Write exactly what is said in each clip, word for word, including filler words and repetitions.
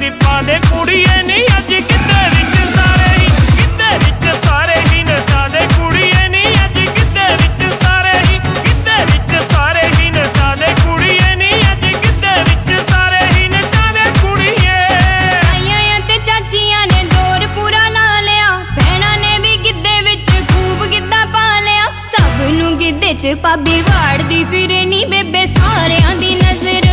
ਵੀ ਪਾ ਦੇ ਕੁੜੀਏ ਨੀ ਅੱਜ ਗਿੱਧੇ ਵਿੱਚ ਸਾਰੇ ਹੀ ਗਿੱਧੇ ਵਿੱਚ ਸਾਰੇ ਹੀ ਨਚਾ ਦੇ ਕੁੜੀਏ ਨੀ ਅੱਜ ਗਿੱਧੇ ਵਿੱਚ ਸਾਰੇ ਹੀ ਗਿੱਧੇ ਵਿੱਚ ਸਾਰੇ ਹੀ ਨਚਾ ਦੇ ਕੁੜੀਏ ਨੀ ਅੱਜ ਗਿੱਧੇ ਵਿੱਚ ਸਾਰੇ ਹੀ ਨਚਾ ਦੇ ਕੁੜੀਏ। ਤਾਈਆਂ ਤੇ ਚਾਚੀਆਂ ਨੇ ਦੌਰ ਪੂਰਾ ਲਾ ਲਿਆ, ਭੈਣਾਂ ਨੇ ਵੀ ਗਿੱਧੇ ਵਿੱਚ ਖੂਬ ਗਿੱਧਾ ਪਾ ਲਿਆ। ਸਭ ਨੂੰ ਗਿੱਧੇ 'ਚ ਪਾਬੀ ਵਾੜਦੀ ਫਿਰੇ ਨੀ ਬੇਬੇ ਸਾਰਿਆਂ ਦੀ ਨਜ਼ਰ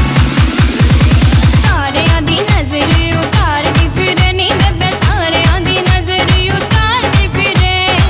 ਸਾਰਿਆਂ ਦੀ ਨਜ਼ਰ ਉਤਾਰਦੀ ਫਿਰੇ ਨੀ ਬੇਬੇ ਸਾਰਿਆਂ ਦੀ ਨਜ਼ਰ ਉਤਾਰਦੀ ਫਿਰੇ।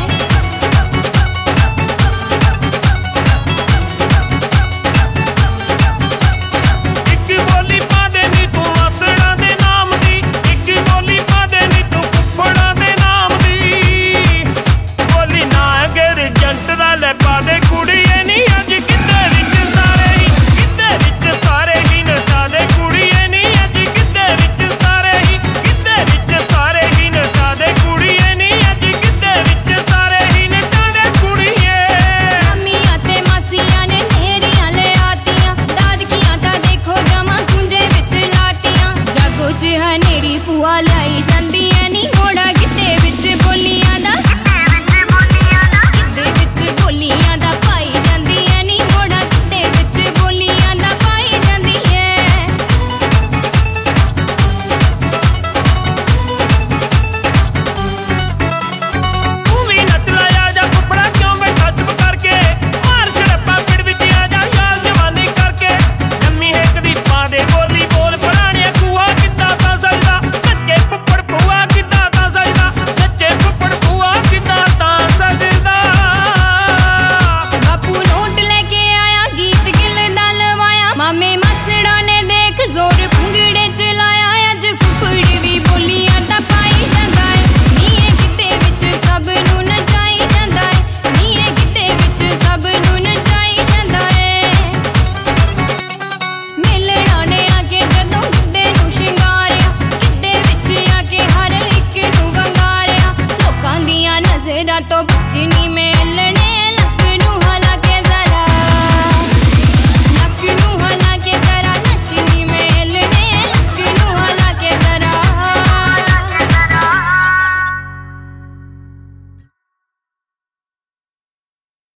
ਇੱਕ ਬੋਲੀ ਪਾ ਦੇ ਨੀ ਤੂੰ ਆਸੜਾਂ ਦੇ ਨਾਮ ਦੀ, ਇੱਕ ਬੋਲੀ ਪਾ ਦੇ ਨੀ ਤੂੰ ਫੁੱਫੜਾਂ ਦੇ ਨਾਮ ਦੀ। ਬੋਲੀ ਨਾ ਅਗਰ ਜੰਟ ਦਾ ਲੈ ਪਾ ਦੇ ਕੁੜੀਏ ਨੀ ਅੱਜ ਗਿੱਧੇ ਵਿੱਚ ਸਾਰੇ ਹੀ ਗਿੱਧੇ ਵਿੱਚ ਸਾਰੇ ਹੀ ਨਚਾ ਦੇ ਕੁੜੀਏ ਨੀ ਅੱਜ ਗਿੱਧੇ ਵਿੱਚ ਸਾਰੇ ਹੀ ਗਿੱਧੇ ਵਿੱਚ ਸਾਰੇ ਹੀ ਨਚਾ ਦੇ ਕੁੜੀਏ ਨੀ ਅੱਜ ਗਿੱਧੇ ਵਿੱਚ ਸਾਰੇ ਹੀ ਨਚਾ ਦੇ ਕੁੜੀਏ। ਮਾਮੀਆਂ ਤੇ ਮਾਸੀਆਂ ਨੇ ਨੇਰੀਆਂ ਲਿਆਤੀਆਂ, ਦਾਦਕੀਆਂ ਤਾਂ ਦੇਖੋ ਜਮਾਂ ਖੁੰਝੇ ਵਿੱਚ ਲਾਤੀਆਂ। ਜਾਗੋ 'ਚ ਹਨੇਰੀ ਭੂਆ ਲਾਈ ਜਾਂਦੀ ਐ ਨੀ ਮੋੜਾ ਗਿੱਧੇ ਵਿੱਚ ਬੋਲੀਆਂ ਦਾ ਗਿੱਧੇ ਵਿੱਚ ਬੋਲੀਆਂ ਦਾ ਪਾਈ ਜਾਂਦੀ ਐ ਨੀ ਮੋੜਾ ਗਿੱਧੇ ਵਿੱਚ ਬੋਲੀਆਂ ਦਾ ਪਾਈ ਜਾਂਦੀ ਐ। ਤੂੰ ਵੀ ਨੱਚ ਲੈ ਆ ਜਾ ਫੁੱਫੜਾ ਕਿਉਂ ਬੈਠਾ ਚੁੱਪ ਕਰਕੇ, ਮਾਰ ਛੜੱਪਾ ਪਿੜ ਵਿੱਚ ਆ ਜਾ ਯਾਰ ਜਵਾਨੀ ਕਰਕੇ। ਜੰਮੀ ਹੇਕ ਦੀ ਪਾ ਦੇ ਬੋਲੀ ਬੋਲ ਪੁਰਾਣੀਆਂ ਖੂਆ ਕਿੱਦਾਂ ਤਾਂ ਸਜਦਾ ਨੱਚੇ ਫੁੱਫੜ ਭੂਆ ਕਿੱਦਾਂ ਤਾਂ ਸਜਦਾ ਨੱਚੇ ਫੁੱਫੜ ਭੂਆ ਕਿੱਦਾਂ ਤਾਂ ਸਜਦਾ। ਬਾਪੂ ਨੋਟ ਲੈ ਕੇ ਆਇਆ ਗੀਤ ਗਿੱਲ ਦਾ ਲਵਾਇਆ, ਮਾਮੇ ਮਸੜਾ ਨੇ ਦੇਖ ਜ਼ੋਰ